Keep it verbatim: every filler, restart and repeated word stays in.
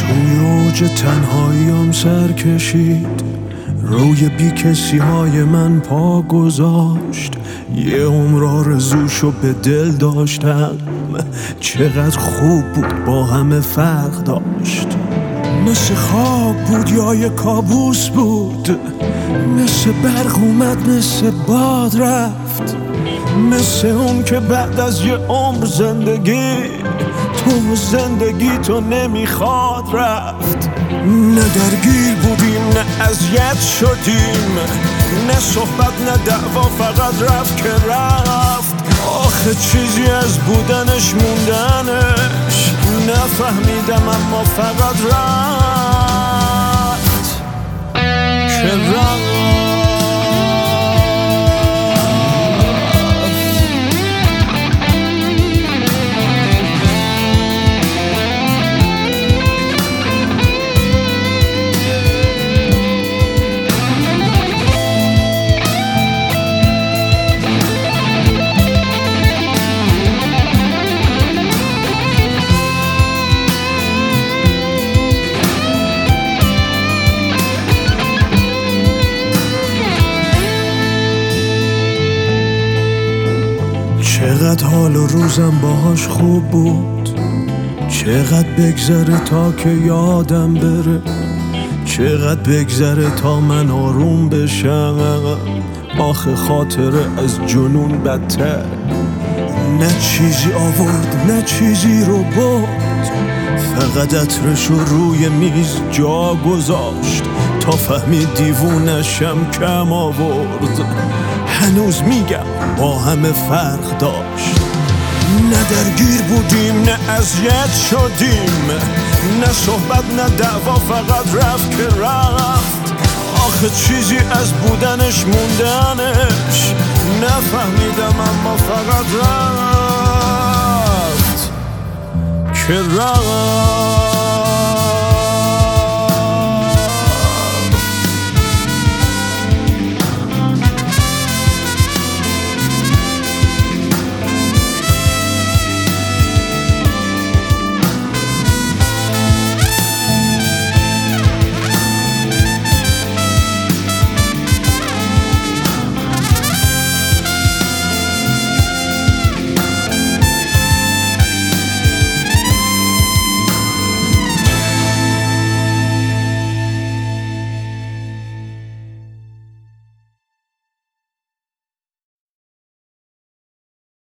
توی اوج تنهاییم سر کشید، روی بی کسی های من پا گذاشت. یه عمر آرزوشو به دل داشتم، چقدر خوب بود با همه فرق داشت. مثل خواب بود یا یه کابوس بود، مثل برق اومد مثل باد رفت، مثل اون که بعد از یه عمر زندگی تو زندگی تو نمیخواد رفت. نه درگیر بودیم نه اذیت شدیم، نه صحبت نه دعوا، فقط رفت که رفت. آخه چیزی از بودنش موندنش نفهمیدم، اما فقط رفت که رفت. چقدر حال و روزم باهاش خوب بود، چقدر بگذره تا که یادم بره، چقدر بگذره تا من آروم بشم. آخه خاطره از جنون بدتر، نه چیزی آورد نه چیزی رو برد، فقط عطرشو روی میز جا گذاشت تا فهمید دیوونشم کم آورد. هنوز میگم با همه فرق داشت، نه درگیر بودیم نه اذیت شدیم، نه صحبت نه دعوا، فقط رفت که رفت. آخه چیزی از بودنش موندنش نفهمیدم، اما فقط رفت که رفت.